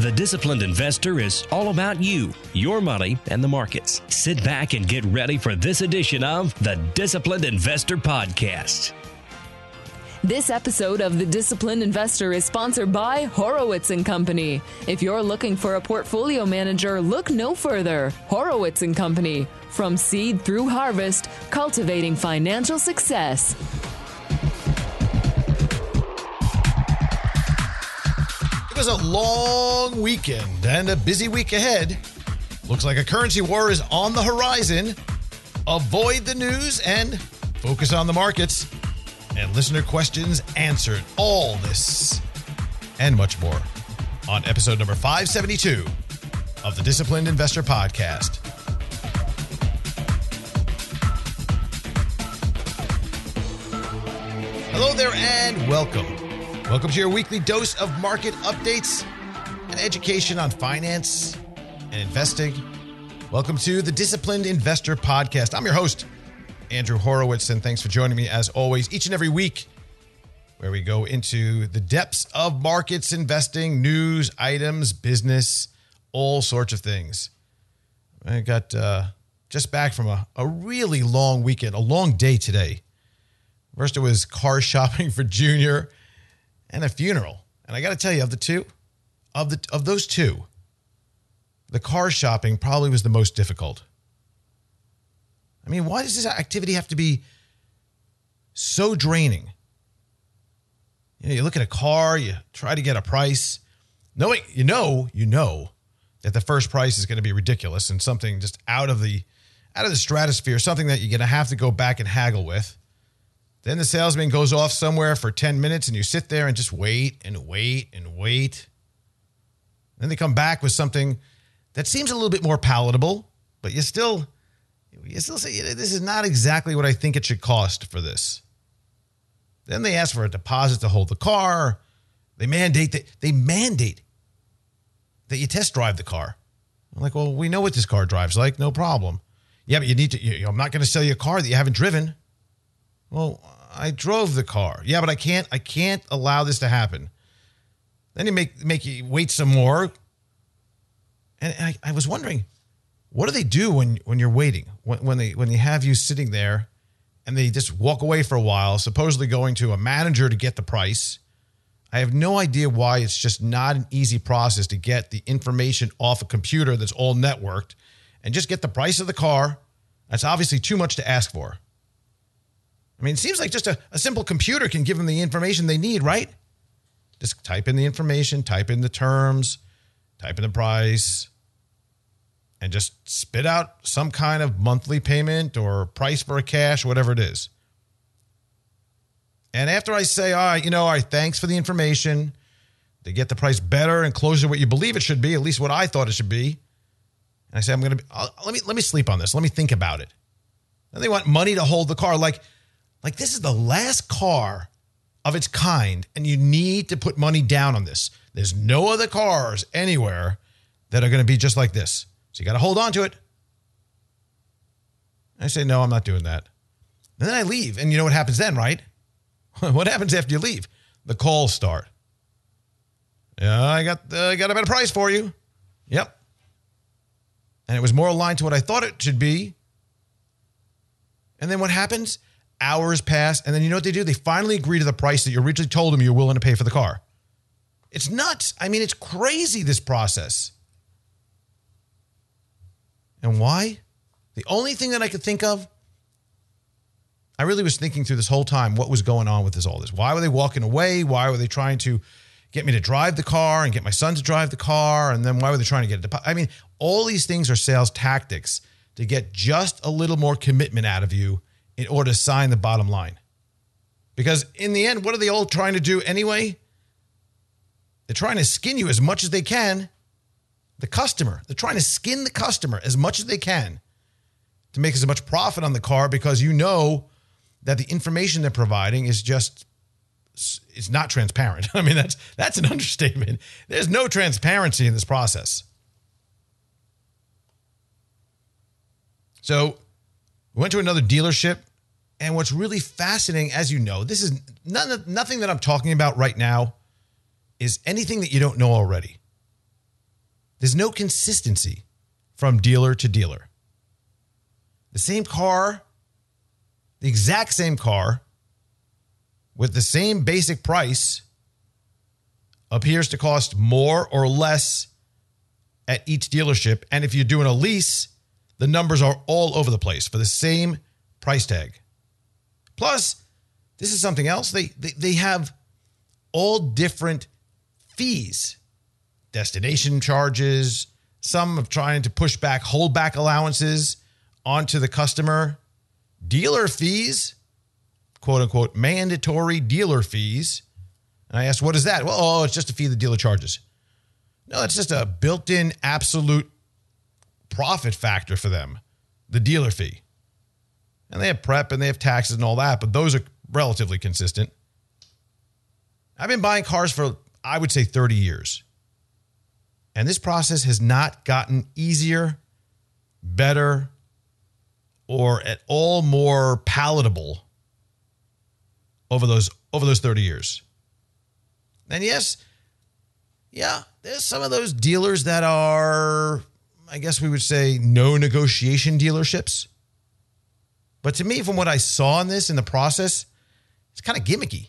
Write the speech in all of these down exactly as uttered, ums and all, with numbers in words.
The Disciplined Investor is all about you, your money, and the markets. Sit back and get ready for this edition of the Disciplined Investor Podcast. This episode of The Disciplined Investor is sponsored by Horowitz and Company. If you're looking for a portfolio manager, look no further. Horowitz and Company. From seed through harvest, cultivating financial success. It was a long weekend and a busy week ahead. Looks like a currency war is on the horizon. Avoid the news and focus on the markets. And listener questions answered. All this and much more on episode number five seventy-two of the Disciplined Investor Podcast. Hello there and welcome. Welcome to your weekly dose of market updates and education on finance and investing. Welcome to the Disciplined Investor Podcast. I'm your host, Andrew Horowitz, and thanks for joining me as always each and every week where we go into the depths of markets, investing, news, items, business, all sorts of things. I got uh, just back from a, a really long weekend, a long day today. First, it was car shopping for Junior and a funeral. And I got to tell you, of the two, of the of those two, the car shopping probably was the most difficult. I mean, why does this activity have to be so draining? You know, you look at a car, you try to get a price, knowing you know, you know that the first price is going to be ridiculous and something just out of the out of the stratosphere, something that you're going to have to go back and haggle with. Then the salesman goes off somewhere for ten minutes and you sit there and just wait and wait and wait. Then they come back with something that seems a little bit more palatable, but you still, you still say, this is not exactly what I think it should cost for this. Then they ask for a deposit to hold the car. They mandate that they mandate that you test drive the car. I'm like, well, we know what this car drives like, no problem. Yeah, but you need to, you know, I'm not going to sell you a car that you haven't driven. Well, I drove the car. Yeah, but I can't I can't allow this to happen. Then you make make you wait some more. And I, I was wondering, what do they do when, when you're waiting? When, when they when they have you sitting there and they just walk away for a while, supposedly going to a manager to get the price. I have no idea why it's just not an easy process to get the information off a computer that's all networked and just get the price of the car. That's obviously too much to ask for. I mean, it seems like just a, a simple computer can give them the information they need, right? Just type in the information, type in the terms, type in the price, and just spit out some kind of monthly payment or price for a cash, whatever it is. And after I say, all right, you know, all right, thanks for the information, they get the price better and closer to what you believe it should be, at least what I thought it should be. And I say, I'm going to, let me, let me sleep on this. Let me think about it. And they want money to hold the car. Like, Like this is the last car of its kind, and you need to put money down on this. There's no other cars anywhere that are going to be just like this. So you got to hold on to it. I say, no, I'm not doing that. And then I leave, and you know what happens then, right? What happens after you leave? The calls start. Yeah, I got, uh, I got a better price for you. Yep. And it was more aligned to what I thought it should be. And then what happens? Hours pass, and then you know what they do? They finally agree to the price that you originally told them you're willing to pay for the car. It's nuts. I mean, it's crazy, this process. And why? The only thing that I could think of, I really was thinking through this whole time what was going on with this all this. Why were they walking away? Why were they trying to get me to drive the car and get my son to drive the car? And then why were they trying to get a deposit? I mean, all these things are sales tactics to get just a little more commitment out of you in order to sign the bottom line. Because in the end, what are they all trying to do anyway? They're trying to skin you as much as they can. The customer, they're trying to skin the customer as much as they can to make as much profit on the car, because you know that the information they're providing is just, it's not transparent. I mean, that's that's an understatement. There's no transparency in this process. So we went to another dealership, and what's really fascinating, as you know, this is none, nothing that I'm talking about right now is anything that you don't know already. There's no consistency from dealer to dealer. The same car, the exact same car, with the same basic price appears to cost more or less at each dealership. And if you're doing a lease, the numbers are all over the place for the same price tag. Plus, this is something else. They, they, they have all different fees, destination charges, some of trying to push back holdback allowances onto the customer, dealer fees, quote unquote, mandatory dealer fees. And I asked, what is that? Well, oh, it's just a fee the dealer charges. No, it's just a built-in absolute profit factor for them, the dealer fee. And they have prep and they have taxes and all that, but those are relatively consistent. I've been buying cars for, I would say, thirty years. And this process has not gotten easier, better, or at all more palatable over those over those thirty years. And yes, yeah, there's some of those dealers that are, I guess we would say, no negotiation dealerships. But to me, from what I saw in this, in the process, it's kind of gimmicky.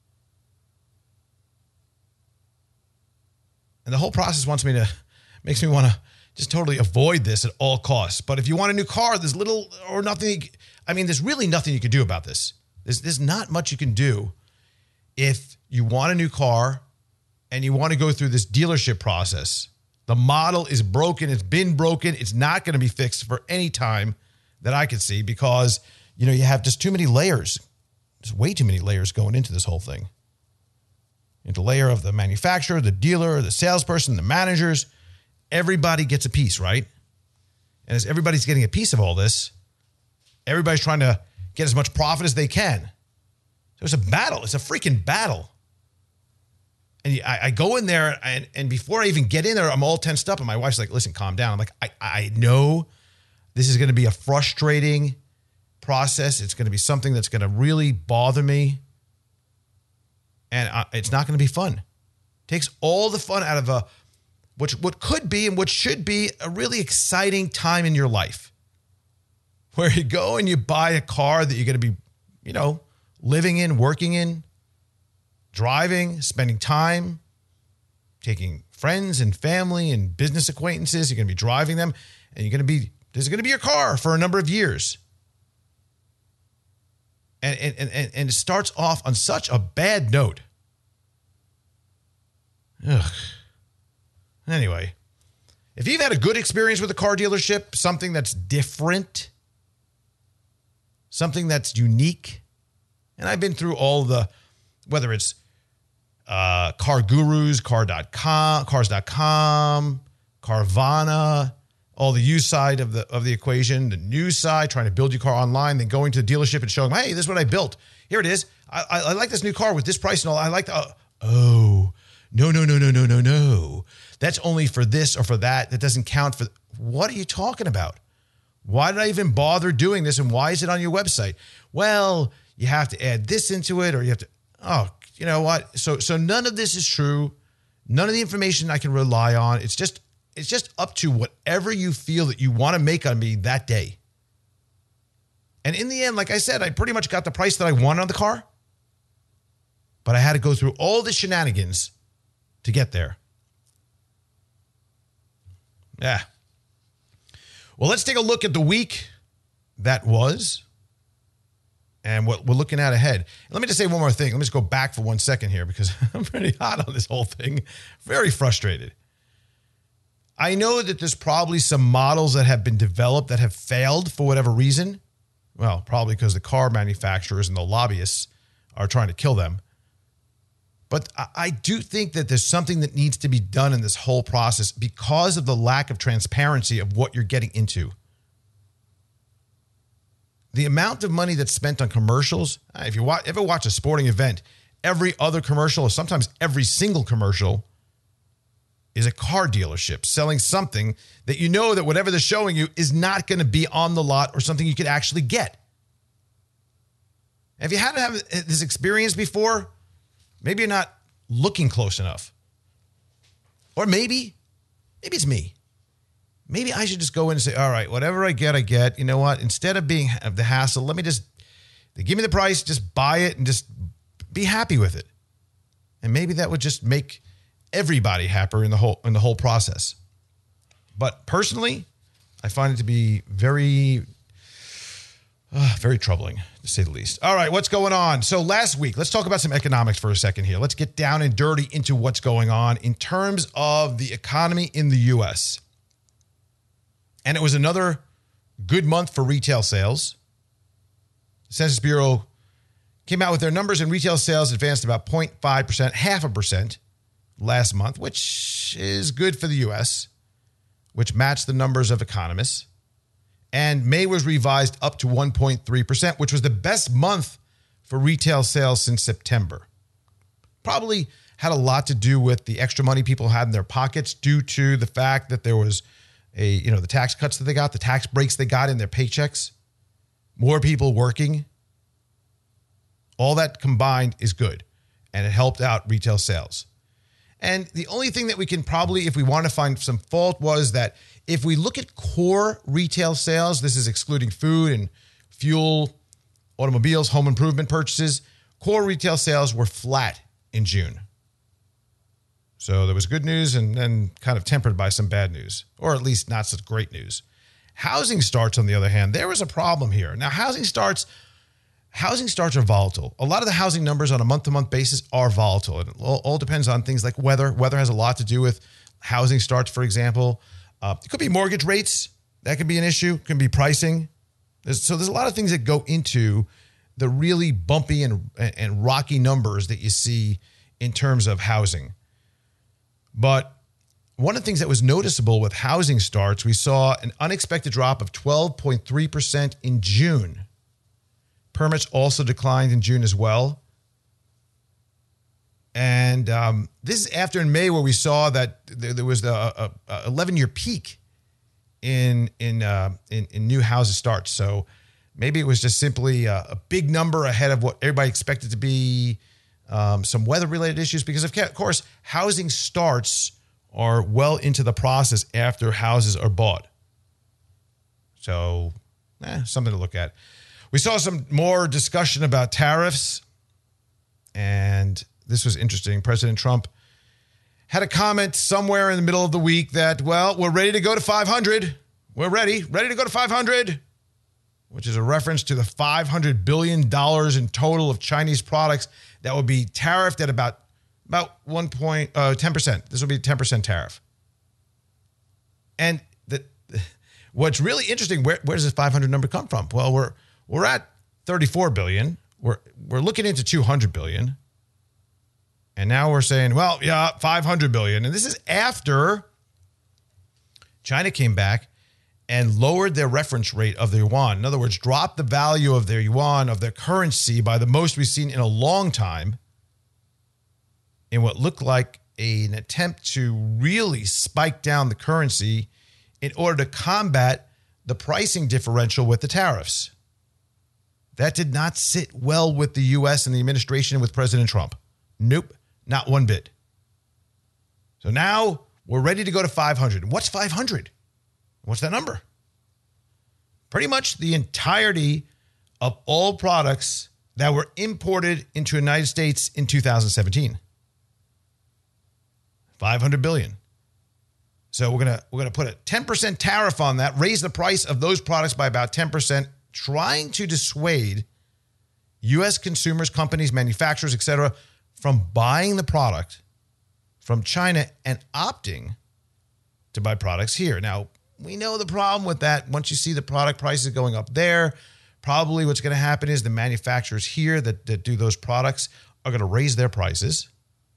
And the whole process wants me to, makes me want to just totally avoid this at all costs. But if you want a new car, there's little or nothing. I mean, there's really nothing you can do about this. There's, there's not much you can do if you want a new car and you want to go through this dealership process. The model is broken. It's been broken. It's not going to be fixed for any time that I could see because, you know, you have just too many layers. There's way too many layers going into this whole thing. Into the layer of the manufacturer, the dealer, the salesperson, the managers. Everybody gets a piece, right? And as everybody's getting a piece of all this, everybody's trying to get as much profit as they can. So it's a battle. It's a freaking battle. And I, I go in there, and, and before I even get in there, I'm all tensed up. And my wife's like, listen, calm down. I'm like, I, I know this is going to be a frustrating process. It's going to be something that's going to really bother me. And I, it's not going to be fun. It takes all the fun out of a which what could be and what should be a really exciting time in your life, where you go and you buy a car that you're going to be, you know, living in, working in, driving, spending time, taking friends and family and business acquaintances. You're going to be driving them, and you're going to be, this is going to be your car for a number of years. And, and, and, and it starts off on such a bad note. Ugh. Anyway, if you've had a good experience with a car dealership, something that's different, something that's unique, and I've been through all the, whether it's uh, Car Gurus, car dot com, cars dot com, Carvana, all the used side of the of the equation, the new side, trying to build your car online, then going to the dealership and showing, hey, this is what I built. Here it is. I, I, I like this new car with this price and all. I like the, uh, oh, no, no, no, no, no, no, no. That's only for this or for that. That doesn't count for, what are you talking about? Why did I even bother doing this? And why is it on your website? Well, you have to add this into it, or you have to, oh, you know what? So, so none of this is true. None of the information I can rely on. It's just, it's just up to whatever you feel that you want to make on me that day. And in the end, like I said, I pretty much got the price that I wanted on the car, but I had to go through all the shenanigans to get there. Yeah. Well, let's take a look at the week that was and what we're looking at ahead. Let me just say one more thing. Let me just go back for one second here because I'm pretty hot on this whole thing. Very frustrated. I know that there's probably some models that have been developed that have failed for whatever reason. Well, probably because the car manufacturers and the lobbyists are trying to kill them. But I do think that there's something that needs to be done in this whole process because of the lack of transparency of what you're getting into. The amount of money that's spent on commercials, if you ever watch a sporting event, every other commercial, or sometimes every single commercial, is a car dealership selling something that you know that whatever they're showing you is not going to be on the lot or something you could actually get. Have you had to have this experience before? Maybe you're not looking close enough. Or maybe maybe it's me. Maybe I should just go in and say, all right, whatever I get, I get. You know what? Instead of being of the hassle, let me just, they give me the price, just buy it and just be happy with it. And maybe that would just make everybody happier in the whole in the whole process. But personally, I find it to be very, uh, very troubling, to say the least. All right, what's going on? So last week, let's talk about some economics for a second here. Let's get down and dirty into what's going on in terms of the economy in the U S. And it was another good month for retail sales. The Census Bureau came out with their numbers, and retail sales advanced about zero point five percent, half a percent last month, which is good for the U S, which matched the numbers of economists. And May was revised up to one point three percent, which was the best month for retail sales since September. Probably had a lot to do with the extra money people had in their pockets due to the fact that there was a, you know, the tax cuts that they got, the tax breaks they got in their paychecks, more people working. All that combined is good, and it helped out retail sales. And the only thing that we can probably, if we want to find some fault, was that if we look at core retail sales, this is excluding food and fuel, automobiles, home improvement purchases, core retail sales were flat in June. So there was good news and then kind of tempered by some bad news, or at least not such great news. Housing starts, on the other hand, there was a problem here. Now, housing starts, housing starts are volatile. A lot of the housing numbers on a month-to-month basis are volatile. It all, all depends on things like weather. Weather has a lot to do with housing starts, for example. Uh, it could be mortgage rates. That could be an issue. It can be pricing. There's, so there's a lot of things that go into the really bumpy and, and rocky numbers that you see in terms of housing. But one of the things that was noticeable with housing starts, we saw an unexpected drop of twelve point three percent in June. Permits also declined in June as well. And um, this is after in May where we saw that there, there was the eleven-year peak in in, uh, in in new housing starts. So maybe it was just simply a, a big number ahead of what everybody expected to be. Um, some weather-related issues, because of course, housing starts are well into the process after houses are bought. So, eh, something to look at. We saw some more discussion about tariffs, and this was interesting. President Trump had a comment somewhere in the middle of the week that, well, we're ready to go to five hundred. We're ready, ready to go to five hundred, which is a reference to the five hundred billion dollars in total of Chinese products that would be tariffed at about, about one point, uh, ten percent. This will be a ten percent tariff. And the, what's really interesting, where, where does this five hundred number come from? Well, we're we're at thirty-four billion. We're we're looking into two hundred billion. And now we're saying, well, yeah, five hundred billion. And this is after China came back and lowered their reference rate of their yuan. In other words, dropped the value of their yuan, of their currency, by the most we've seen in a long time, in what looked like an attempt to really spike down the currency in order to combat the pricing differential with the tariffs. That did not sit well with the U S and the administration and with President Trump. Nope, not one bit. So now we're ready to go to five hundred. What's five hundred? What's that number? Pretty much the entirety of all products that were imported into the United States in two thousand seventeen. five hundred billion. So we're gonna we're gonna put a ten percent tariff on that, raise the price of those products by about ten percent, trying to dissuade U S consumers, companies, manufacturers, et cetera, from buying the product from China and opting to buy products here. Now, we know the problem with that. Once you see the product prices going up there, probably what's going to happen is the manufacturers here that, that do those products are going to raise their prices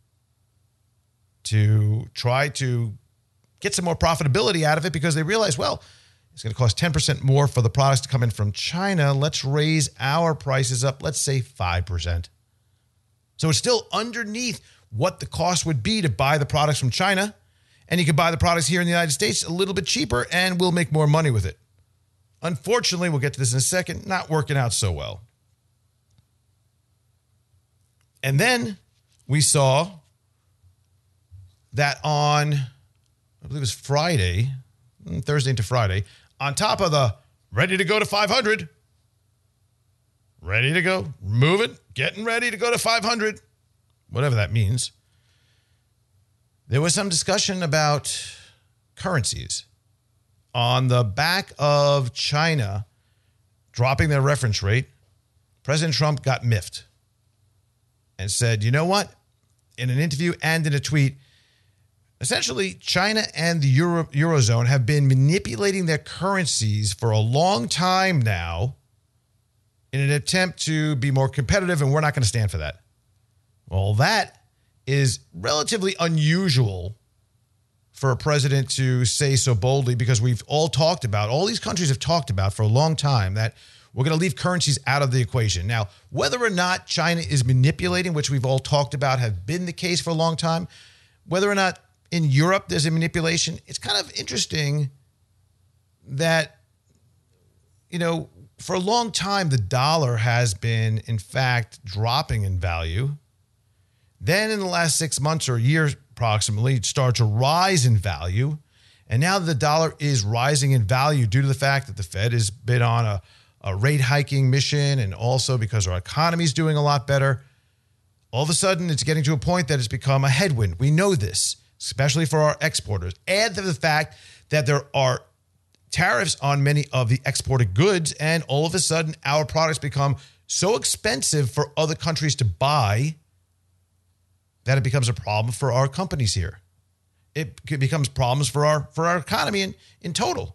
to try to get some more profitability out of it, because they realize, well, it's going to cost ten percent more for the products to come in from China. Let's raise our prices up, let's say five percent. So it's still underneath what the cost would be to buy the products from China. And you can buy the products here in the United States a little bit cheaper, and we'll make more money with it. Unfortunately, we'll get to this in a second, not working out so well. And then we saw that on I believe it was Friday, Thursday into Friday, on top of the ready to go to five hundred. Ready to go, moving, getting ready to go to five hundred, whatever that means. There was some discussion about currencies on the back of China dropping their reference rate. President Trump got miffed and said, you know what? In an interview and in a tweet, essentially, China and the Euro- Eurozone have been manipulating their currencies for a long time now in an attempt to be more competitive, and we're not going to stand for that. Well, that is relatively unusual for a president to say so boldly, because we've all talked about, all these countries have talked about for a long time that we're going to leave currencies out of the equation. Now, whether or not China is manipulating, which we've all talked about have been the case for a long time, whether or not in Europe there's a manipulation, it's kind of interesting that, you know, for a long time, the dollar has been, in fact, dropping in value. Then in the last six months or a year approximately, it started to rise in value. And now the dollar is rising in value due to the fact that the Fed has been on a, a rate hiking mission, and also because our economy is doing a lot better. All of a sudden, it's getting to a point that it's become a headwind. We know this, especially for our exporters. Add to the fact that there are tariffs on many of the exported goods, and all of a sudden our products become so expensive for other countries to buy that it becomes a problem for our companies here. It becomes problems for our for our economy in, in total.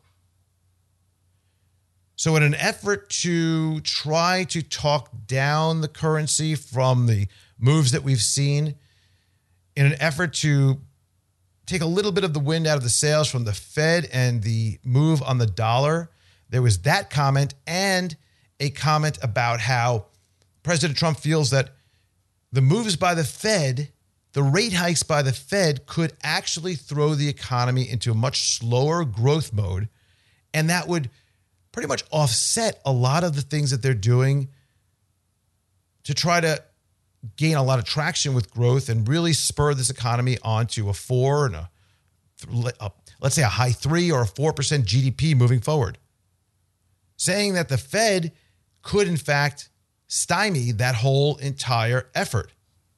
So in an effort to try to talk down the currency from the moves that we've seen, in an effort to take a little bit of the wind out of the sails from the Fed and the move on the dollar, there was that comment and a comment about how President Trump feels that the moves by the Fed, the rate hikes by the Fed, could actually throw the economy into a much slower growth mode, and that would pretty much offset a lot of the things that they're doing to try to gain a lot of traction with growth and really spur this economy onto a four and a, a let's say a high three or a four percent G D P moving forward. Saying that the Fed could in fact stymie that whole entire effort.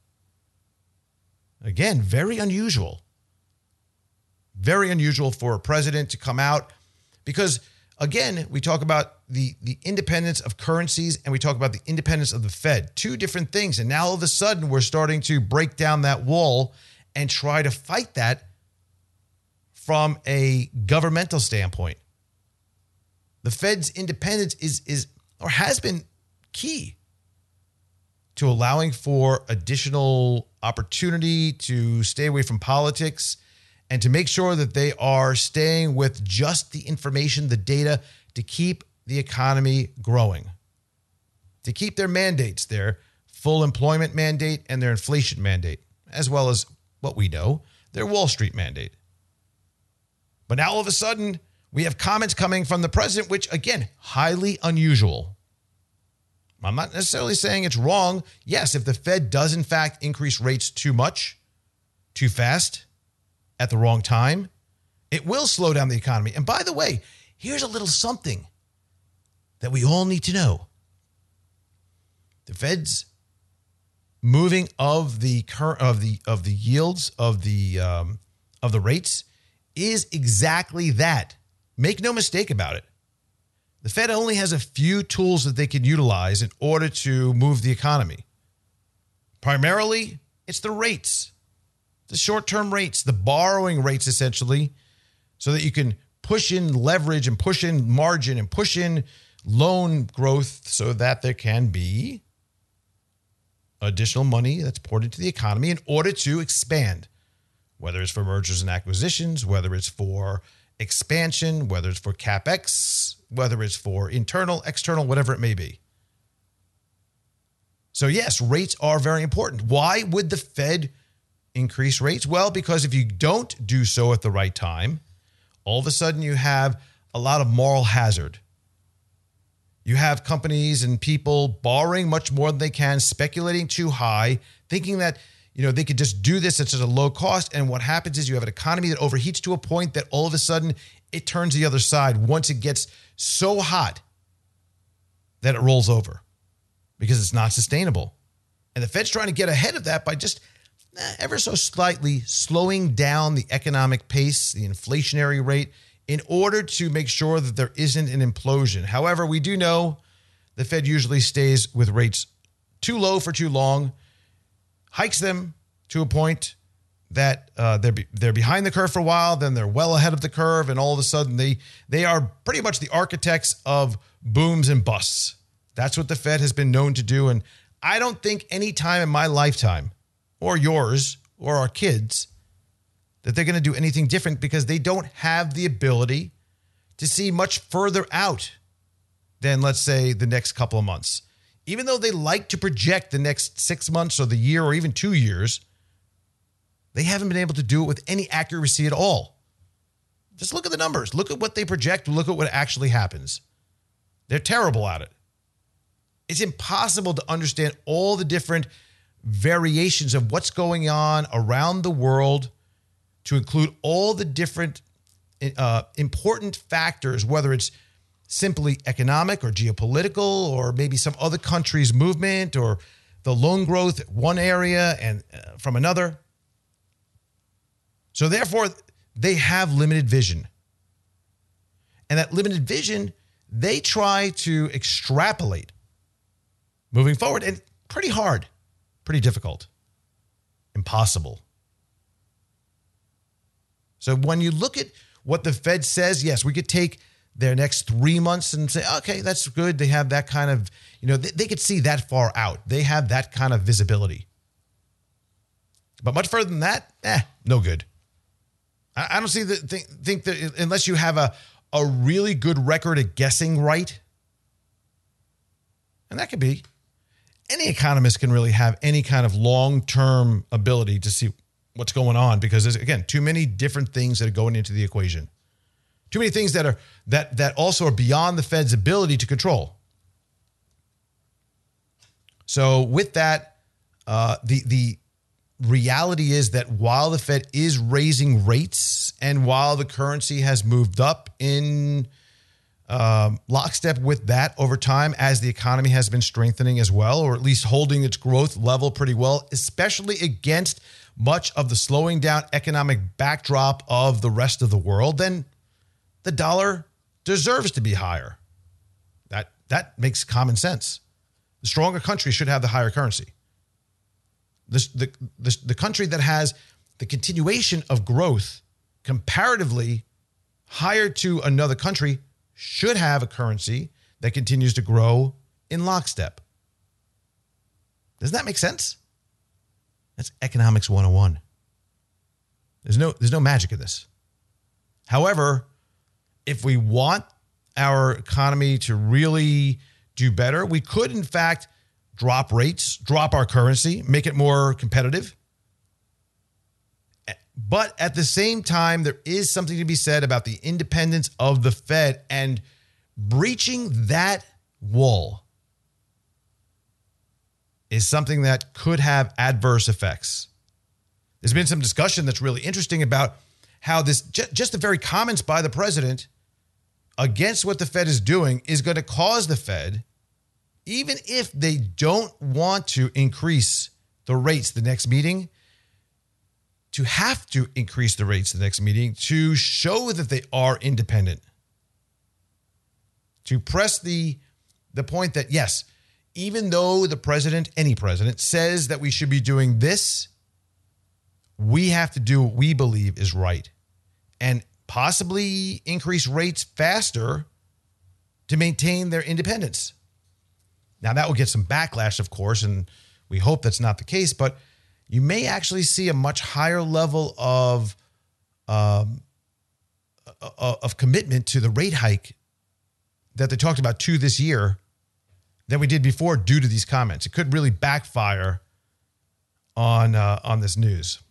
Again, very unusual. Very unusual for a president to come out, because again, we talk about the, the independence of currencies and we talk about the independence of the Fed. Two different things. And now all of a sudden we're starting to break down that wall and try to fight that from a governmental standpoint. The Fed's independence is, is or has been key to allowing for additional opportunity to stay away from politics and to make sure that they are staying with just the information, the data, to keep the economy growing, to keep their mandates, their full employment mandate and their inflation mandate, as well as what we know, their Wall Street mandate. But now all of a sudden, we have comments coming from the president, which, again, highly unusual. I'm not necessarily saying it's wrong. Yes, if the Fed does, in fact, increase rates too much, too fast, at the wrong time, it will slow down the economy. And by the way, here's a little something that we all need to know. The Fed's moving of the current of the of the yields of the um, of the rates is exactly that. Make no mistake about it. The Fed only has a few tools that they can utilize in order to move the economy. Primarily, it's the rates, the short-term rates, the borrowing rates, essentially, so that you can push in leverage and push in margin and push in loan growth so that there can be additional money that's poured into the economy in order to expand, whether it's for mergers and acquisitions, whether it's for expansion, whether it's for CapEx, whether it's for internal, external, whatever it may be. So yes, rates are very important. Why would the Fed increase rates? Well, because if you don't do so at the right time, all of a sudden you have a lot of moral hazard. You have companies and people borrowing much more than they can, speculating too high, thinking that, you know, they could just do this at such a low cost. And what happens is you have an economy that overheats to a point that all of a sudden it turns the other side once it gets so hot that it rolls over because it's not sustainable. And the Fed's trying to get ahead of that by just eh, ever so slightly slowing down the economic pace, the inflationary rate, in order to make sure that there isn't an implosion. However, we do know the Fed usually stays with rates too low for too long, hikes them to a point that uh, they're be, they're behind the curve for a while, then they're well ahead of the curve, and all of a sudden they they are pretty much the architects of booms and busts. That's what the Fed has been known to do, and I don't think any time in my lifetime, or yours, or our kids, that they're going to do anything different because they don't have the ability to see much further out than, let's say, the next couple of months. Even though they like to project the next six months or the year or even two years, they haven't been able to do it with any accuracy at all. Just look at the numbers. Look at what they project. Look at what actually happens. They're terrible at it. It's impossible to understand all the different variations of what's going on around the world, to include all the different uh, important factors, whether it's simply economic or geopolitical or maybe some other country's movement or the loan growth in one area and uh, from another. So therefore, they have limited vision. And that limited vision, they try to extrapolate moving forward, and pretty hard, pretty difficult, impossible. So when you look at what the Fed says, yes, we could take their next three months and say, okay, that's good. They have that kind of, you know, they, they could see that far out. They have that kind of visibility. But much further than that, eh, no good. I, I don't see the think, think that unless you have a, a really good record at guessing right, and that could be, any economist can really have any kind of long-term ability to see what's going on, because there's, again, too many different things that are going into the equation. Too many things that are that that also are beyond the Fed's ability to control. So with that, uh, the the reality is that while the Fed is raising rates and while the currency has moved up in um, lockstep with that over time, as the economy has been strengthening as well, or at least holding its growth level pretty well, especially against much of the slowing down economic backdrop of the rest of the world, then the dollar deserves to be higher. That that makes common sense. The stronger country should have the higher currency. This, the, the, the country that has the continuation of growth comparatively higher to another country should have a currency that continues to grow in lockstep. Doesn't that make sense? That's economics one oh one. There's no, there's no magic in this. However, if we want our economy to really do better, we could, in fact, drop rates, drop our currency, make it more competitive. But at the same time, there is something to be said about the independence of the Fed, and breaching that wall is something that could have adverse effects. There's been some discussion that's really interesting about how this, just the very comments by the president against what the Fed is doing, is going to cause the Fed, even if they don't want to increase the rates the next meeting, to have to increase the rates the next meeting to show that they are independent. To press the, the point that, yes, even though the president, any president, says that we should be doing this, we have to do what we believe is right, and possibly increase rates faster to maintain their independence. Now, that will get some backlash, of course, and we hope that's not the case, but you may actually see a much higher level of, um, of commitment to the rate hike that they talked about to this year than we did before due to these comments. It could really backfire on, uh, on this news.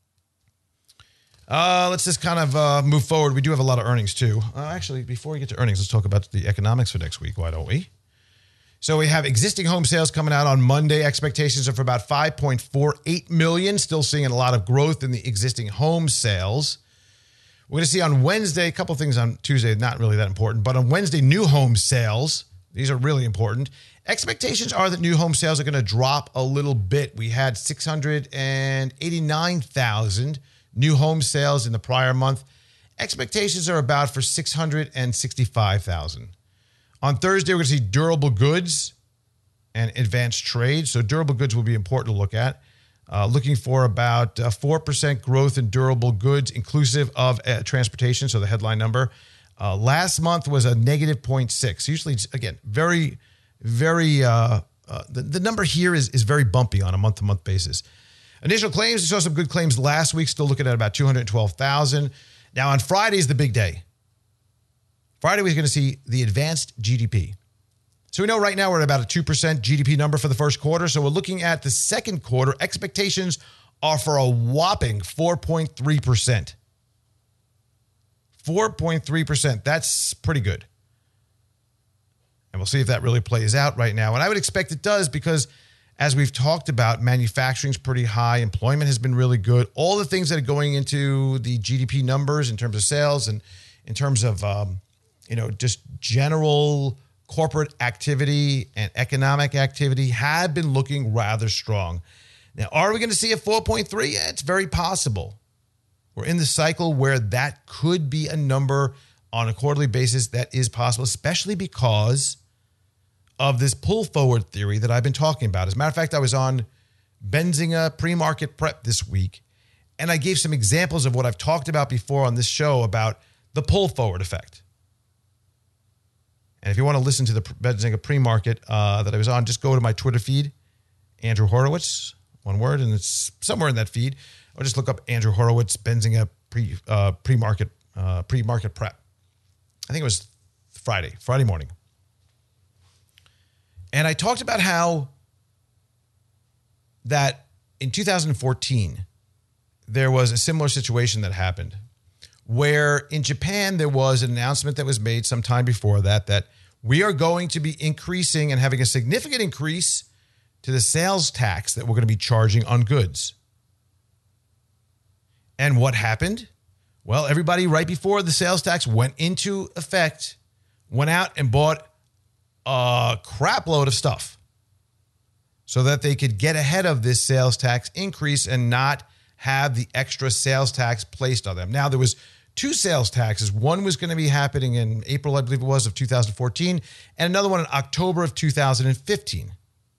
Uh, let's just kind of uh, move forward. We do have a lot of earnings, too. Uh, actually, before we get to earnings, let's talk about the economics for next week. Why don't we? So we have existing home sales coming out on Monday. Expectations are for about five point four eight million. Still seeing a lot of growth in the existing home sales. We're going to see on Wednesday, a couple things on Tuesday, not really that important, but on Wednesday, new home sales. These are really important. Expectations are that new home sales are going to drop a little bit. We had six hundred eighty-nine thousand new home sales in the prior month. Expectations are about for six hundred sixty-five thousand. On Thursday, we're going to see durable goods and advanced trade. So durable goods will be important to look at. Uh, looking for about uh, four percent growth in durable goods, inclusive of uh, transportation, so the headline number. Uh, last month was a negative zero point six. Usually, again, very, very, uh, uh, the, the number here is, is very bumpy on a month-to-month basis. Initial claims, we saw some good claims last week, still looking at about two hundred twelve thousand. Now, on Friday is the big day. Friday, we're going to see the advanced G D P. So we know right now we're at about a two percent G D P number for the first quarter. So we're looking at the second quarter. Expectations are for a whopping four point three percent. four point three percent. That's pretty good. And we'll see if that really plays out right now. And I would expect it does because, as we've talked about, manufacturing's pretty high. Employment has been really good. All the things that are going into the G D P numbers in terms of sales and in terms of, um, you know, just general corporate activity and economic activity have been looking rather strong. Now, are we going to see a four point three? Yeah, it's very possible. We're in the cycle where that could be a number on a quarterly basis that is possible, especially because of this pull forward theory that I've been talking about. As a matter of fact, I was on Benzinga Pre-Market Prep this week, and I gave some examples of what I've talked about before on this show about the pull forward effect. And if you want to listen to the Benzinga Pre-Market uh, that I was on, just go to my Twitter feed, Andrew Horowitz, one word, and it's somewhere in that feed. Or just look up Andrew Horowitz, Benzinga pre, uh, Pre-Market uh, Pre-Market Prep. I think it was Friday, Friday morning. And I talked about how that in two thousand fourteen, there was a similar situation that happened where in Japan, there was an announcement that was made sometime before that, that we are going to be increasing and having a significant increase to the sales tax that we're going to be charging on goods. And what happened? Well, everybody right before the sales tax went into effect, went out and bought a crap load of stuff so that they could get ahead of this sales tax increase and not have the extra sales tax placed on them. Now, there was two sales taxes. One was going to be happening in April, I believe it was, of two thousand fourteen, and another one in October of two thousand fifteen.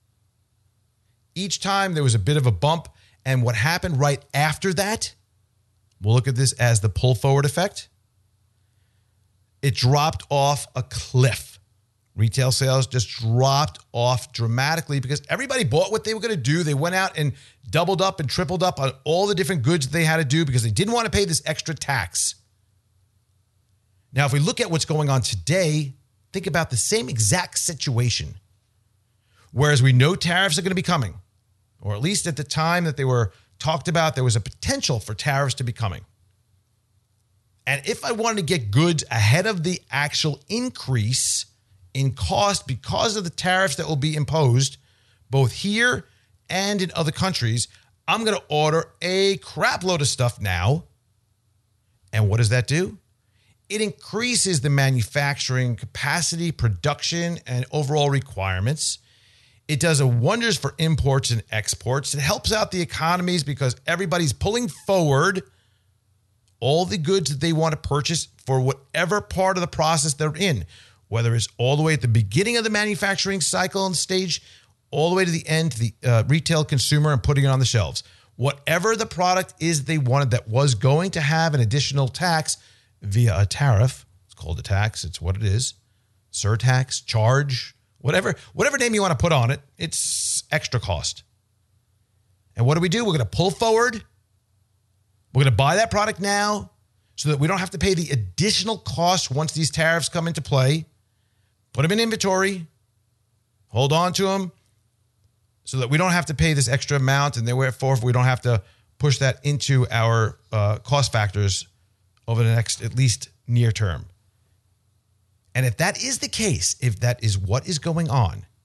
Each time there was a bit of a bump, and what happened right after that, we'll look at this as the pull forward effect. It dropped off a cliff. Retail sales just dropped off dramatically because everybody bought what they were going to do. They went out and doubled up and tripled up on all the different goods that they had to do because they didn't want to pay this extra tax. Now, if we look at what's going on today, think about the same exact situation. Whereas we know tariffs are going to be coming, or at least at the time that they were talked about, there was a potential for tariffs to be coming. And if I wanted to get goods ahead of the actual increase in cost because of the tariffs that will be imposed, both here and in other countries, I'm going to order a crap load of stuff now. And what does that do? It increases the manufacturing capacity, production, and overall requirements. It does a wonders for imports and exports. It helps out the economies because everybody's pulling forward all the goods that they want to purchase for whatever part of the process they're in, whether it's all the way at the beginning of the manufacturing cycle and stage, all the way to the end to the uh, retail consumer and putting it on the shelves. Whatever the product is they wanted that was going to have an additional tax via a tariff, it's called a tax, it's what it is, surtax, charge, whatever, whatever name you want to put on it, it's extra cost. And what do we do? We're going to pull forward. We're going to buy that product now so that we don't have to pay the additional cost once these tariffs come into play. Put them in inventory, hold on to them so that we don't have to pay this extra amount, and therefore we don't have to push that into our uh, cost factors over the next, at least near term. And if that is the case, if that is what is going on,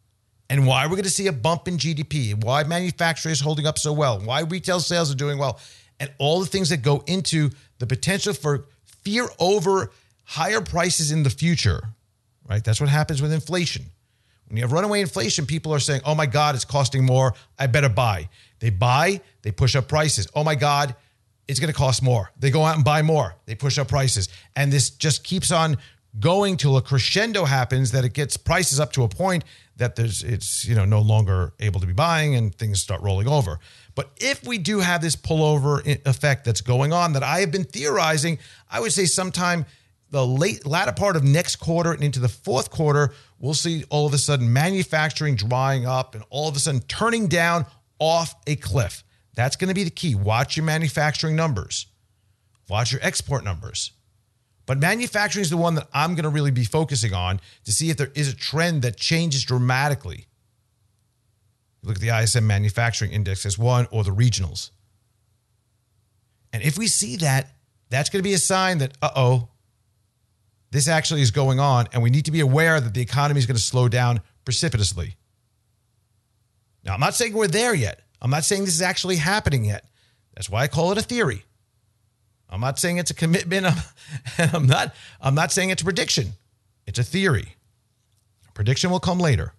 and why we're going to see a bump in G D P, why manufacturing is holding up so well, why retail sales are doing well, and all the things that go into the potential for fear over higher prices in the future, right? That's what happens with inflation. When you have runaway inflation, people are saying, oh my God, it's costing more. I better buy. They buy, they push up prices. Oh my God, it's going to cost more. They go out and buy more. They push up prices. And this just keeps on going till a crescendo happens that it gets prices up to a point that there's it's you know no longer able to be buying and things start rolling over. But if we do have this pullover effect that's going on that I have been theorizing, I would say sometime the late latter part of next quarter and into the fourth quarter, we'll see all of a sudden manufacturing drying up and all of a sudden turning down off a cliff. That's going to be the key. Watch your manufacturing numbers. Watch your export numbers. But manufacturing is the one that I'm going to really be focusing on to see if there is a trend that changes dramatically. Look at the I S M Manufacturing Index as one, or the regionals. And if we see that, that's going to be a sign that, uh-oh, this actually is going on, and we need to be aware that the economy is going to slow down precipitously. Now, I'm not saying we're there yet. I'm not saying this is actually happening yet. That's why I call it a theory. I'm not saying it's a commitment. I'm, I'm not, I'm not saying it's a prediction. It's a theory. A prediction will come later.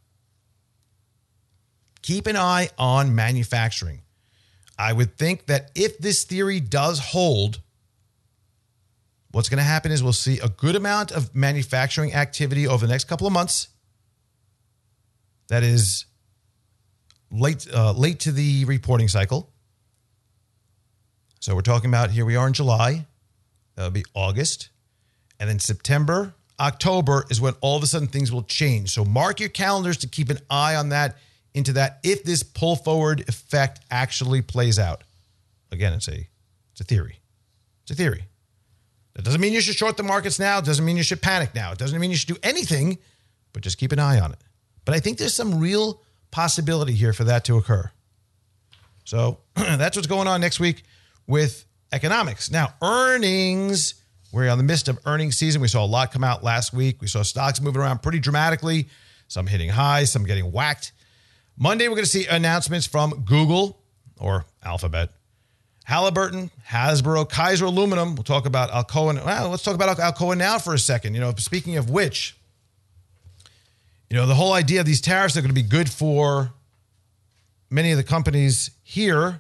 Keep an eye on manufacturing. I would think that if this theory does hold, what's going to happen is we'll see a good amount of manufacturing activity over the next couple of months. That is late, uh, late to the reporting cycle. So we're talking about, here we are in July. That'll be August. And then September, October is when all of a sudden things will change. So mark your calendars to keep an eye on that, into that, if this pull forward effect actually plays out. Again, it's a, it's a theory. It's a theory. That doesn't mean you should short the markets now. It doesn't mean you should panic now. It doesn't mean you should do anything, but just keep an eye on it. But I think there's some real possibility here for that to occur. So that's what's going on next week with economics. Now, earnings. We're in the midst of earnings season. We saw a lot come out last week. We saw stocks moving around pretty dramatically. Some hitting highs, some getting whacked. Monday, we're going to see announcements from Google or Alphabet, Halliburton, Hasbro, Kaiser Aluminum. We'll talk about Alcoa. Well, let's talk about Alcoa now for a second. You know, speaking of which, you know, the whole idea of these tariffs are going to be good for many of the companies here.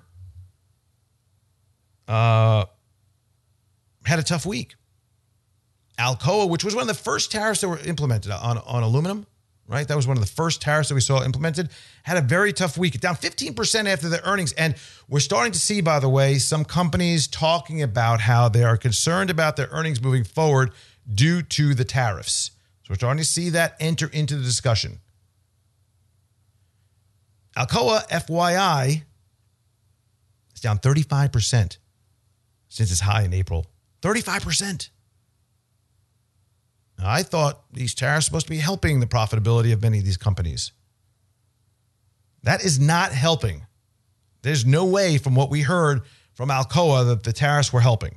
Uh, had a tough week. Alcoa, which was one of the first tariffs that were implemented on, on aluminum, right? That was one of the first tariffs that we saw implemented. Had a very tough week. Down fifteen percent after the earnings. And we're starting to see, by the way, some companies talking about how they are concerned about their earnings moving forward due to the tariffs. So we're starting to see that enter into the discussion. Alcoa, F Y I, is down thirty-five percent since its high in April. thirty-five percent. Now, I thought these tariffs were supposed to be helping the profitability of many of these companies. That is not helping. There's no way from what we heard from Alcoa that the tariffs were helping.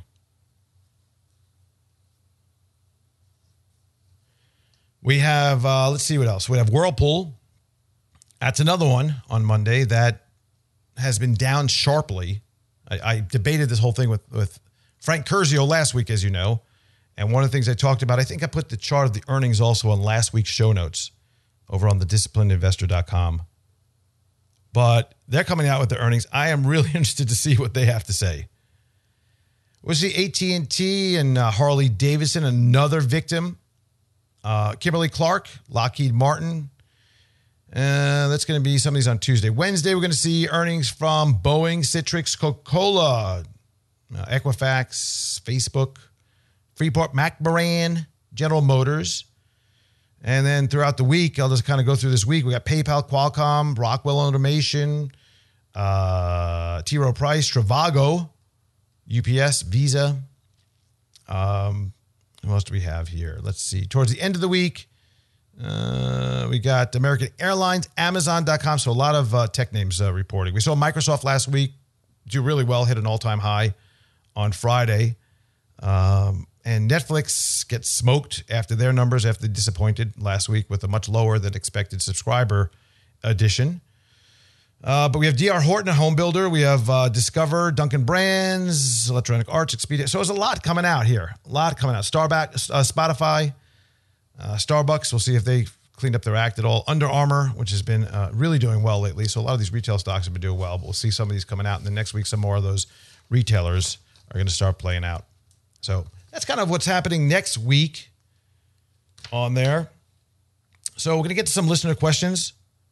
We have, uh, let's see what else. We have Whirlpool. That's another one on Monday that has been down sharply. I, I debated this whole thing with, with Frank Curzio last week, as you know. And one of the things I talked about, I think I put the chart of the earnings also on last week's show notes over on the disciplined investor dot com. But they're coming out with the earnings. I am really interested to see what they have to say. We'll see A T and T and uh, Harley Davidson, another victim. Uh, Kimberly-Clark, Lockheed Martin. Uh, that's going to be some of these on Tuesday. Wednesday, we're going to see earnings from Boeing, Citrix, Coca-Cola, uh, Equifax, Facebook, Freeport, McMoran, General Motors. And then throughout the week, I'll just kind of go through this week. We got PayPal, Qualcomm, Rockwell Automation, uh, T. Rowe Price, Trivago, U P S, Visa. Um, what else do we have here? Let's see. Towards the end of the week, uh, we got American Airlines, Amazon dot com. So a lot of uh, tech names uh, reporting. We saw Microsoft last week do really well, hit an all-time high on Friday. Um, and Netflix gets smoked after their numbers, after they disappointed last week with a much lower than expected subscriber edition. Uh, but we have D R Horton, a home builder. We have uh, Discover, Duncan Brands, Electronic Arts, Expedia. So there's a lot coming out here. A lot coming out. Starbucks, uh, Spotify, uh, Starbucks. We'll see if they cleaned up their act at all. Under Armour, which has been uh, really doing well lately. So a lot of these retail stocks have been doing well. But we'll see some of these coming out. And then next week, some more of those retailers are going to start playing out. So that's kind of what's happening next week on there. So we're going to get to some listener questions.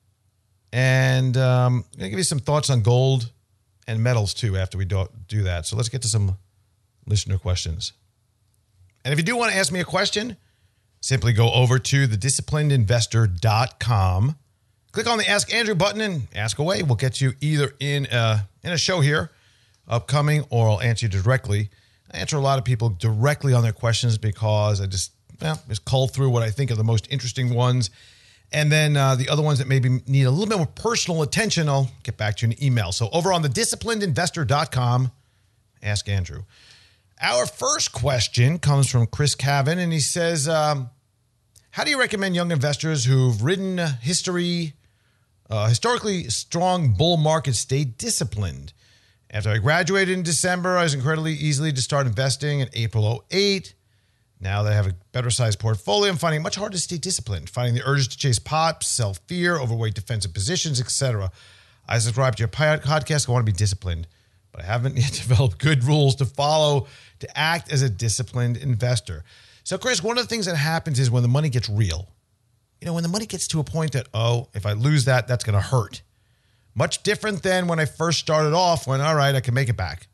And um, I'm going to give you some thoughts on gold and metals, too, after we do, do that. So let's get to some listener questions. And if you do want to ask me a question, simply go over to the disciplined investor dot com. Click on the Ask Andrew button and ask away. We'll get you either in a, in a show here, upcoming, or I'll answer you directly. I answer a lot of people directly on their questions because I just, well, just cull through what I think are the most interesting ones. And then uh, the other ones that maybe need a little bit more personal attention, I'll get back to you in an email. So over on the disciplined investor dot com, Ask Andrew. Our first question comes from Chris Cavan, and he says, um, how do you recommend young investors who've ridden history, uh, historically strong bull market stay disciplined? After I graduated in December, I was incredibly easily to start investing in April oh eight. Now that I have a better sized portfolio, I'm finding it much harder to stay disciplined, finding the urges to chase pops, sell fear, overweight defensive positions, et cetera. I subscribe to your podcast. I want to be disciplined, but I haven't yet developed good rules to follow to act as a disciplined investor. So, Chris, one of the things that happens is when the money gets real, you know, when the money gets to a point that, oh, if I lose that, that's going to hurt. Much different than when I first started off when, all right, I can make it back.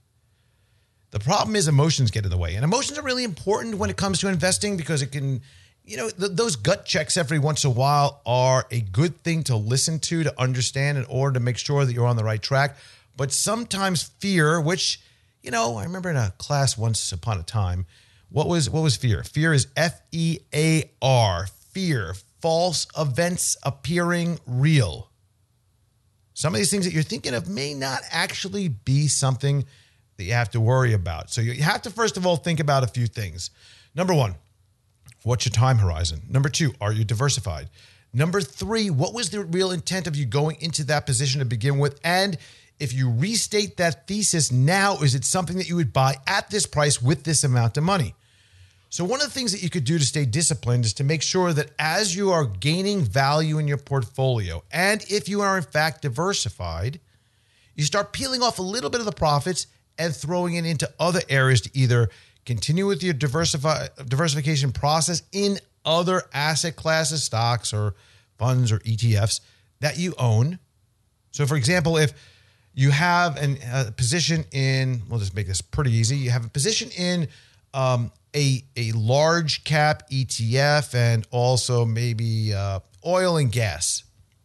The problem is emotions get in the way. And emotions are really important when it comes to investing because it can, you know, th- those gut checks every once in a while are a good thing to listen to, to understand in order to make sure that you're on the right track. But sometimes fear, which, you know, I remember in a class once upon a time, what was what was fear? Fear is F E A R, fear, false events appearing real. Some of these things that you're thinking of may not actually be something that you have to worry about. So you have to, first of all, think about a few things. Number one, what's your time horizon? Number two, are you diversified? Number three, what was the real intent of you going into that position to begin with? And if you restate that thesis now, is it something that you would buy at this price with this amount of money? So one of the things that you could do to stay disciplined is to make sure that as you are gaining value in your portfolio, and if you are in fact diversified, you start peeling off a little bit of the profits and throwing it into other areas to either continue with your diversify, diversification process in other asset classes, stocks or funds or E T Fs that you own. So for example, if you have an, a position in, we'll just make this pretty easy. You have a position in um, a, a large cap E T F and also maybe uh, oil and gas.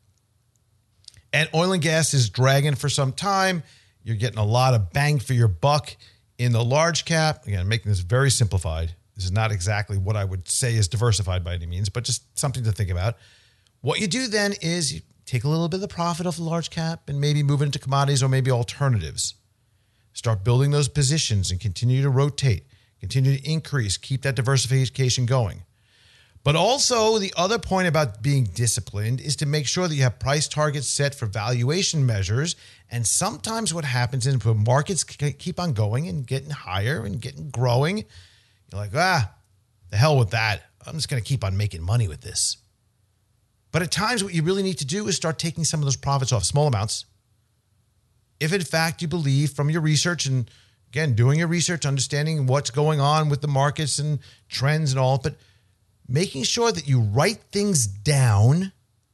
And oil and gas is dragging for some time. You're getting a lot of bang for your buck in the large cap. Again, I'm making this very simplified. This is not exactly what I would say is diversified by any means, but just something to think about. What you do then is you take a little bit of the profit off the large cap and maybe move it into commodities or maybe alternatives. Start building those positions and continue to rotate, continue to increase, keep that diversification going. But also the other point about being disciplined is to make sure that you have price targets set for valuation measures. And sometimes what happens is when markets keep on going and getting higher and getting growing, you're like, ah, the hell with that. I'm just going to keep on making money with this. But at times what you really need to do is start taking some of those profits off, small amounts. If in fact you believe from your research and again, doing your research, understanding what's going on with the markets and trends and all, but making sure that you write things down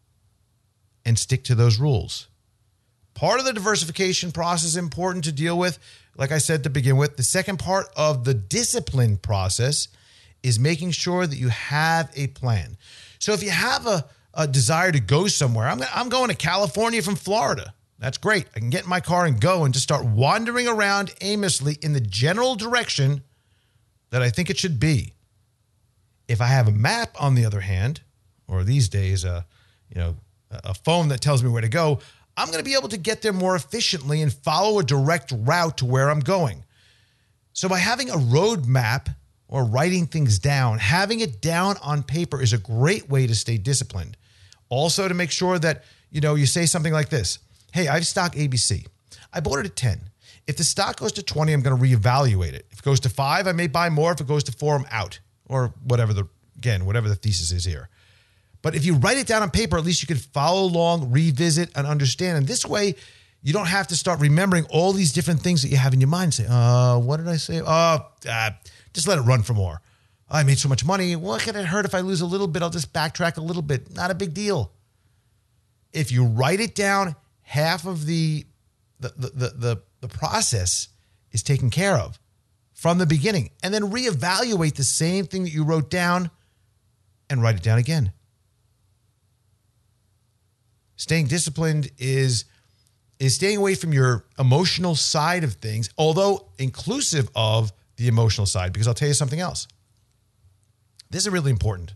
and stick to those rules. Part of the diversification process is important to deal with, like I said to begin with. The second part of the discipline process is making sure that you have a plan. So if you have a, a desire to go somewhere, I'm, I'm going to California from Florida. That's great. I can get in my car and go and just start wandering around aimlessly in the general direction that I think it should be. If I have a map, on the other hand, or these days, uh, you know, a phone that tells me where to go, I'm going to be able to get there more efficiently and follow a direct route to where I'm going. So by having a road map or writing things down, having it down on paper is a great way to stay disciplined. Also to make sure that you know, you say something like this. Hey, I have stock A B C. I bought it at ten. If the stock goes to twenty, I'm going to reevaluate it. If it goes to five, I may buy more. If it goes to four, I'm out. Or whatever the, again, whatever the thesis is here. But if you write it down on paper, at least you can follow along, revisit, and understand. And this way, you don't have to start remembering all these different things that you have in your mind. Say, uh, what did I say? Oh, uh, just let it run for more. Oh, I made so much money. What can it hurt if I lose a little bit? I'll just backtrack a little bit. Not a big deal. If you write it down, half of the the the the, the, the process is taken care of from the beginning. And then reevaluate the same thing that you wrote down and write it down again. Staying disciplined is, is staying away from your emotional side of things, although inclusive of the emotional side, because I'll tell you something else. This is really important.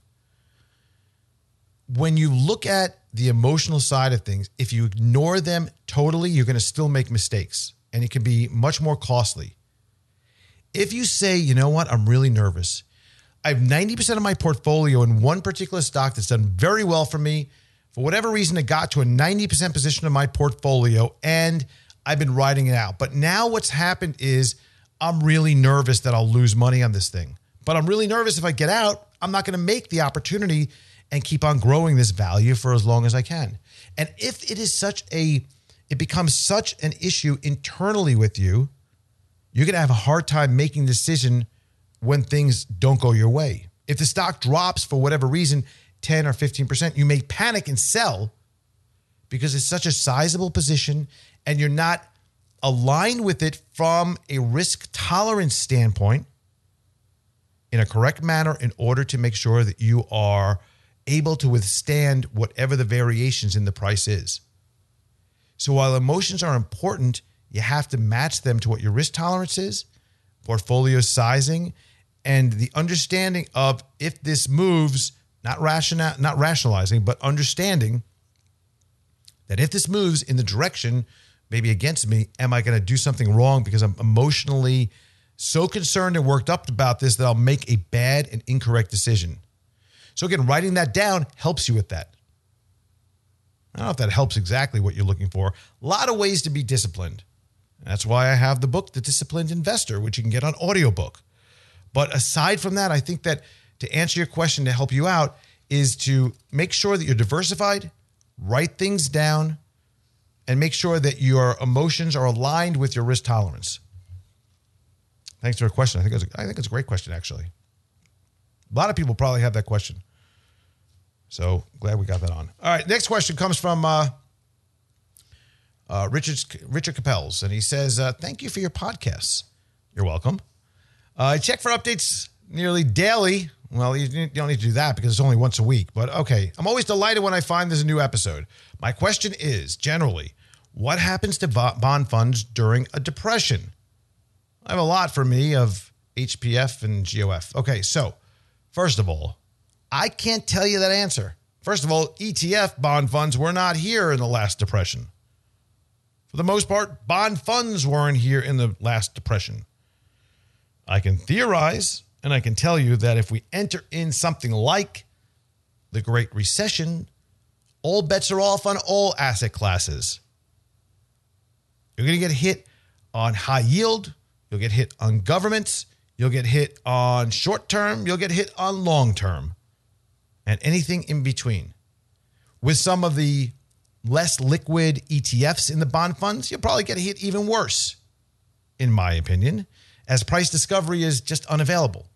When you look at the emotional side of things, if you ignore them totally, you're going to still make mistakes, and it can be much more costly. If you say, you know what, I'm really nervous. I have ninety percent of my portfolio in one particular stock that's done very well for me. For whatever reason, it got to a ninety percent position of my portfolio, and I've been riding it out. But now what's happened is I'm really nervous that I'll lose money on this thing. But I'm really nervous if I get out, I'm not going to make the opportunity and keep on growing this value for as long as I can. And if it is such a, it becomes such an issue internally with you, you're going to have a hard time making a decision when things don't go your way. If the stock drops for whatever reason, ten or fifteen percent, you may panic and sell because it's such a sizable position and you're not aligned with it from a risk tolerance standpoint in a correct manner in order to make sure that you are able to withstand whatever the variations in the price is. So while emotions are important, you have to match them to what your risk tolerance is, portfolio sizing, and the understanding of if this moves, not rational, not rationalizing, but understanding that if this moves in the direction maybe against me, am I going to do something wrong because I'm emotionally so concerned and worked up about this that I'll make a bad and incorrect decision. So again, writing that down helps you with that. I don't know if that helps exactly what you're looking for. A lot of ways to be disciplined. That's why I have the book, The Disciplined Investor, which you can get on audiobook. But aside from that, I think that to answer your question, to help you out, is to make sure that you're diversified, write things down, and make sure that your emotions are aligned with your risk tolerance. Thanks for the question. I think it's a, I think it's a great question, actually. A lot of people probably have that question. So glad we got that on. All right, next question comes from uh, uh, Richard, Richard Capels, and he says, uh, thank you for your podcasts. You're welcome. Uh, I check for updates nearly daily. Well, you don't need to do that because it's only once a week. But okay, I'm always delighted when I find there's a new episode. My question is, generally, what happens to bond funds during a depression? I have a lot for me of H P F and G O F. Okay, so first of all, I can't tell you that answer. First of all, E T F bond funds were not here in the last depression. For the most part, bond funds weren't here in the last depression. I can theorize, and I can tell you that if we enter in something like the Great Recession, all bets are off on all asset classes. You're going to get hit on high yield. You'll get hit on governments. You'll get hit on short term. You'll get hit on long term. And anything in between. With some of the less liquid E T Fs in the bond funds, you'll probably get hit even worse, in my opinion, as price discovery is just unavailable.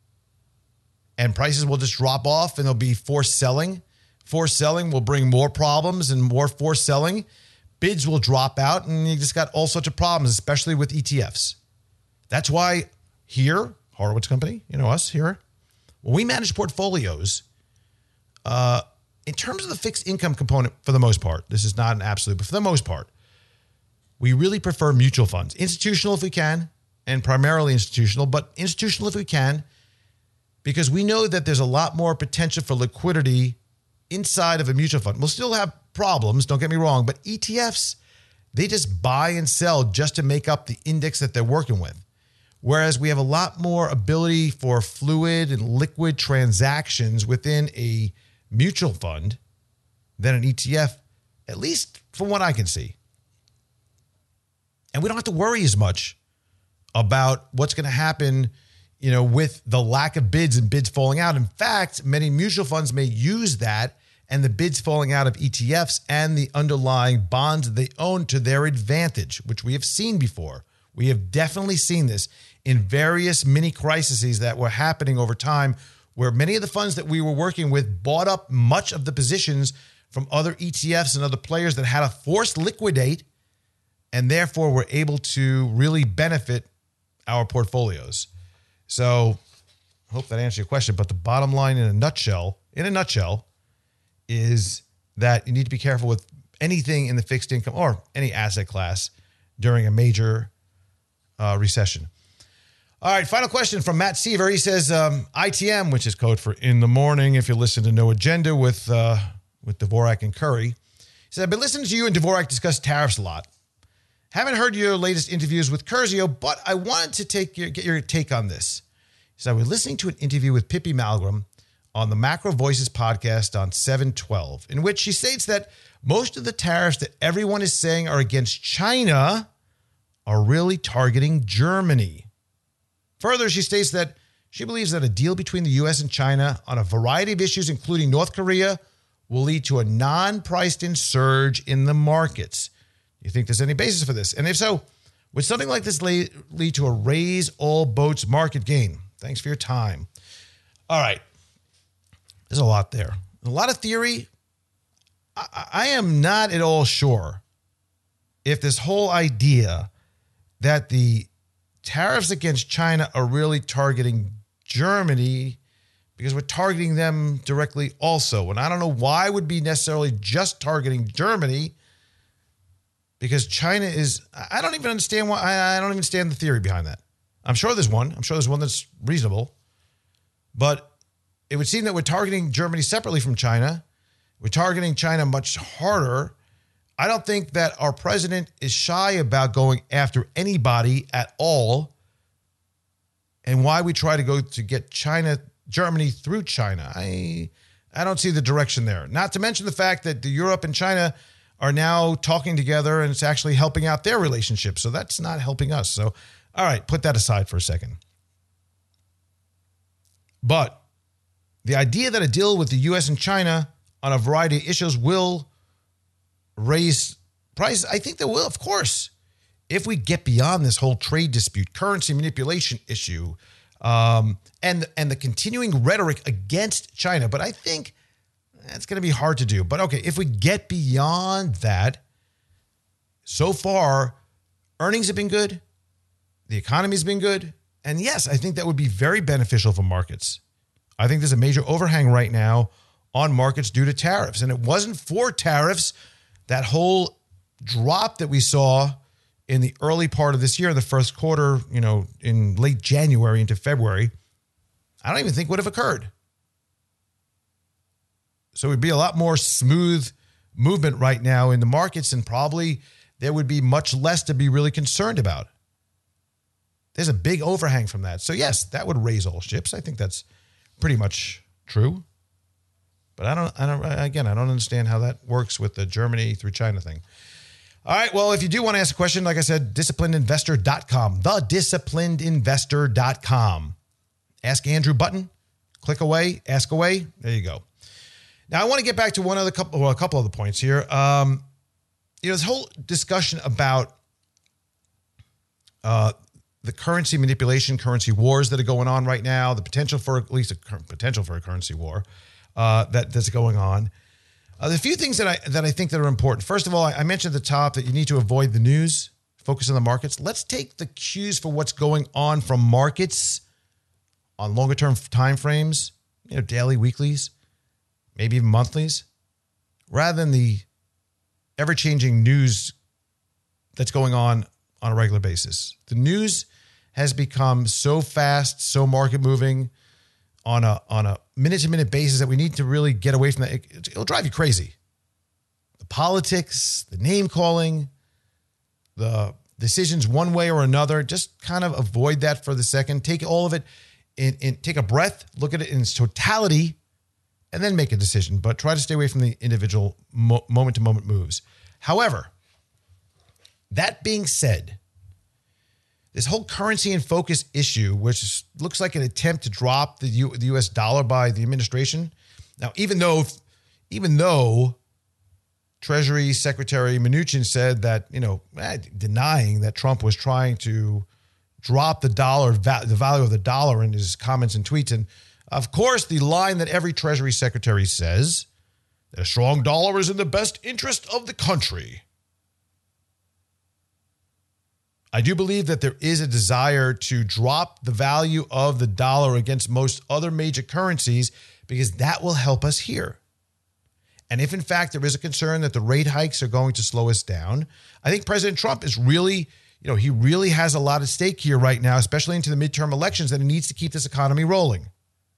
And prices will just drop off and there'll be forced selling. Forced selling will bring more problems and more forced selling. Bids will drop out and you just got all sorts of problems, especially with E T Fs. That's why here, Horowitz Company, you know us here, when we manage portfolios, uh, in terms of the fixed income component, for the most part, this is not an absolute, but for the most part, we really prefer mutual funds. Institutional if we can, and primarily institutional, but institutional if we can, because we know that there's a lot more potential for liquidity inside of a mutual fund. We'll still have problems, don't get me wrong, but E T Fs, they just buy and sell just to make up the index that they're working with. Whereas we have a lot more ability for fluid and liquid transactions within a mutual fund than an E T F, at least from what I can see. And we don't have to worry as much about what's going to happen, you know, with the lack of bids and bids falling out. In fact, many mutual funds may use that and the bids falling out of E T Fs and the underlying bonds they own to their advantage, which we have seen before. We have definitely seen this in various mini crises that were happening over time, where many of the funds that we were working with bought up much of the positions from other E T Fs and other players that had to force liquidate, and therefore were able to really benefit our portfolios. So I hope that answers your question. But the bottom line in a nutshell, in a nutshell, is that you need to be careful with anything in the fixed income or any asset class during a major uh, recession. All right, final question from Matt Seaver. He says, um, I T M, which is code for in the morning, if you listen to No Agenda with uh, with Dvorak and Curry. He said, I've been listening to you and Dvorak discuss tariffs a lot. Haven't heard your latest interviews with Curzio, but I wanted to take your, get your take on this. He said, I was listening to an interview with Pippi Malmgren on the Macro Voices podcast on seven twelve, in which she states that most of the tariffs that everyone is saying are against China are really targeting Germany. Further, she states that she believes that a deal between the U S and China on a variety of issues, including North Korea, will lead to a non-priced-in surge in the markets. Do you think there's any basis for this? And if so, would something like this lead to a raise all boats market gain? Thanks for your time. All right. There's a lot there. A lot of theory. I, I am not at all sure if this whole idea that the tariffs against China are really targeting Germany, because we're targeting them directly also. And I don't know why it would be necessarily just targeting Germany, because China is, I don't even understand why, I don't even understand the theory behind that. I'm sure there's one. I'm sure there's one that's reasonable. But it would seem that we're targeting Germany separately from China. We're targeting China much harder. I don't think that our president is shy about going after anybody at all, and why we try to go to get China, Germany through China. I I don't see the direction there. Not to mention the fact that the Europe and China are now talking together, and it's actually helping out their relationship. So that's not helping us. So, all right, put that aside for a second. But the idea that a deal with the U S and China on a variety of issues will raise prices, I think they will, of course. If we get beyond this whole trade dispute, currency manipulation issue, um, and, and the continuing rhetoric against China. But I think that's going to be hard to do. But okay, if we get beyond that, so far, earnings have been good. The economy's been good. And yes, I think that would be very beneficial for markets. I think there's a major overhang right now on markets due to tariffs. And it wasn't for tariffs, that whole drop that we saw in the early part of this year, the first quarter, you know, in late January into February, I don't even think would have occurred. So it would be a lot more smooth movement right now in the markets, and probably there would be much less to be really concerned about. There's a big overhang from that. So yes, that would raise all ships. I think that's pretty much true. But I don't, I don't, again, I don't understand how that works with the Germany through China thing. All right. Well, if you do want to ask a question, like I said, disciplined investor dot com, the disciplined investor dot com. Ask Andrew button, click away, ask away. There you go. Now, I want to get back to one other couple, well, a couple other points here. Um, you know, this whole discussion about uh, the currency manipulation, currency wars that are going on right now, the potential for at least a potential for a currency war uh, that that's going on. Uh, there's a few things that I that I think that are important. First of all, I, I mentioned at the top that you need to avoid the news, focus on the markets. Let's take the cues for what's going on from markets on longer term time frames, you know, daily, weeklies, maybe even monthlies, rather than the ever-changing news that's going on on a regular basis. The news has become so fast, so market moving on a on a minute-to-minute basis that we need to really get away from that. It, it'll drive you crazy. The politics, the name-calling, the decisions one way or another, just kind of avoid that for the second. Take all of it, in, in, take a breath, look at it in its totality, and then make a decision, but try to stay away from the individual mo- moment-to-moment moves. However, that being said, this whole currency in focus issue, which looks like an attempt to drop the, U- the U S dollar by the administration. Now, even though, even though Treasury Secretary Mnuchin said that, you know, eh, denying that Trump was trying to drop the dollar, va- the value of the dollar in his comments and tweets. And of course, the line that every Treasury Secretary says, that a strong dollar is in the best interest of the country. I do believe that there is a desire to drop the value of the dollar against most other major currencies because that will help us here. And if, in fact, there is a concern that the rate hikes are going to slow us down, I think President Trump is really, you know, he really has a lot at stake here right now, especially into the midterm elections, that he needs to keep this economy rolling.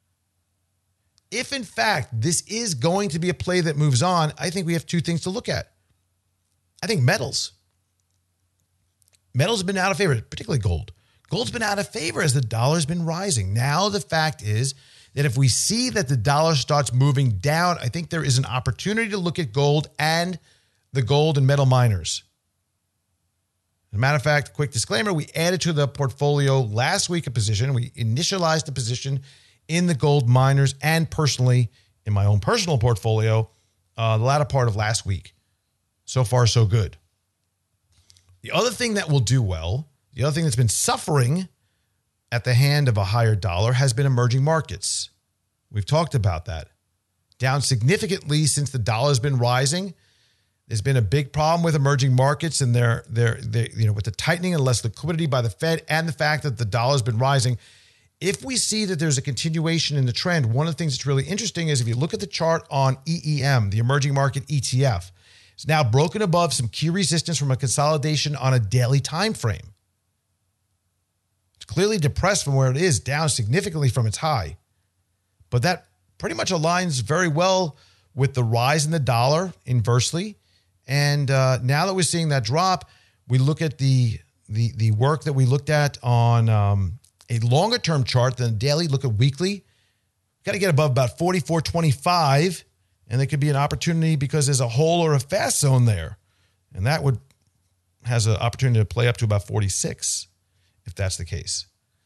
If, in fact, this is going to be a play that moves on, I think we have two things to look at. I think metals. Metals have been out of favor, particularly gold. Gold's been out of favor as the dollar's been rising. Now the fact is that if we see that the dollar starts moving down, I think there is an opportunity to look at gold and the gold and metal miners. As a matter of fact, quick disclaimer, we added to the portfolio last week a position. We initialized a position in the gold miners and personally in my own personal portfolio uh, the latter part of last week. So far, so good. The other thing that will do well, the other thing that's been suffering at the hand of a higher dollar has been emerging markets. We've talked about that. Down significantly since the dollar has been rising. There's been a big problem with emerging markets and their, their, their, you know, with the tightening and less liquidity by the Fed and the fact that the dollar has been rising. If we see that there's a continuation in the trend, one of the things that's really interesting is if you look at the chart on E E M, the emerging market E T F, it's now broken above some key resistance from a consolidation on a daily time frame. It's clearly depressed from where it is, down significantly from its high. But that pretty much aligns very well with the rise in the dollar inversely. And uh, now that we're seeing that drop, we look at the the the work that we looked at on um, a longer term chart than a daily. Look at weekly. Got to get above about forty-four twenty-five. And there could be an opportunity because there's a hole or a fast zone there. And that would has an opportunity to play up to about forty-six, if that's the case.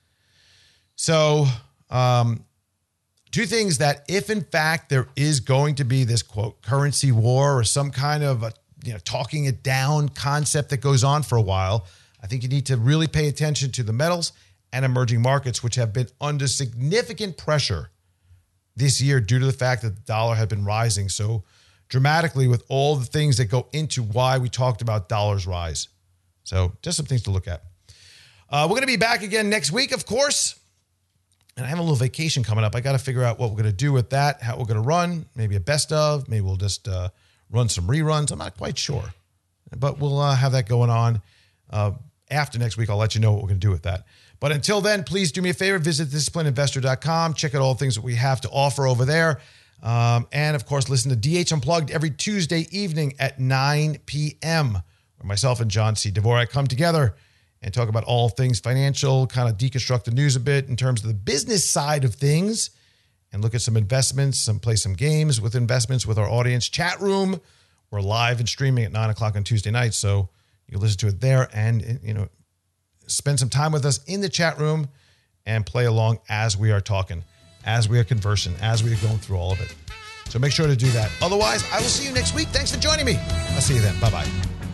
So um, two things that if, in fact, there is going to be this, quote, currency war or some kind of, a, you know, talking it down concept that goes on for a while, I think you need to really pay attention to the metals and emerging markets, which have been under significant pressure this year due to the fact that the dollar had been rising so dramatically with all the things that go into why we talked about dollars rise. So just some things to look at. Uh, we're going to be back again next week, of course. And I have a little vacation coming up. I got to figure out what we're going to do with that, how we're going to run, maybe a best of, maybe we'll just uh, run some reruns. I'm not quite sure, but we'll uh, have that going on. Uh, after next week, I'll let you know what we're going to do with that. But until then, please do me a favor, visit disciplined investor dot com. Check out all the things that we have to offer over there. Um, and, of course, listen to D H Unplugged every Tuesday evening at nine p.m., where myself and John C. Dvorak come together and talk about all things financial, kind of deconstruct the news a bit in terms of the business side of things, and look at some investments, some play some games with investments with our audience. Chat room, we're live and streaming at nine o'clock on Tuesday nights, so you can listen to it there and, you know, spend some time with us in the chat room and play along as we are talking, as we are conversing, as we are going through all of it. So make sure to do that. Otherwise, I will see you next week. Thanks for joining me. I'll see you then. Bye-bye.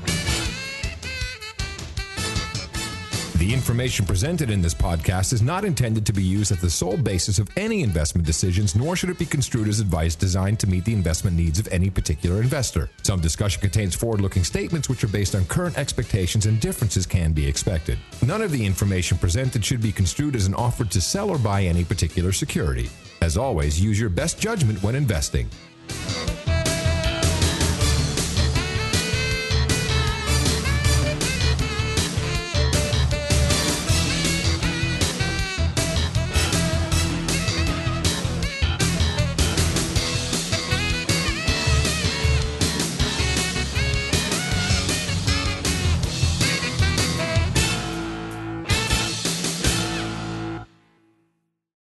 The information presented in this podcast is not intended to be used as the sole basis of any investment decisions, nor should it be construed as advice designed to meet the investment needs of any particular investor. Some discussion contains forward-looking statements which are based on current expectations, and differences can be expected. None of the information presented should be construed as an offer to sell or buy any particular security. As always, use your best judgment when investing.